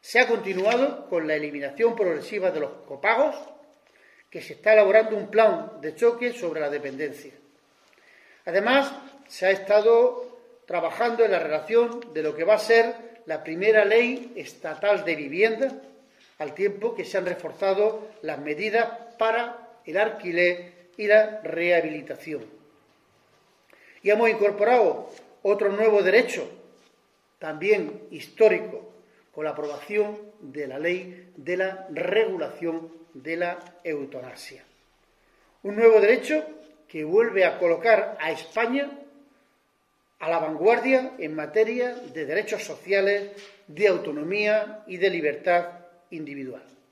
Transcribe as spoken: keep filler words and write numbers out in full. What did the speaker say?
Se ha continuado con la eliminación progresiva de los copagos, que se está elaborando un plan de choque sobre la dependencia. Además, se ha estado trabajando en la redacción de lo que va a ser la primera ley estatal de vivienda, al tiempo que se han reforzado las medidas para el alquiler y la rehabilitación. Y hemos incorporado otro nuevo derecho, también histórico, con la aprobación de la ley de la regulación de la eutanasia. Un nuevo derecho que vuelve a colocar a España a la vanguardia en materia de derechos sociales, de autonomía y de libertad individual.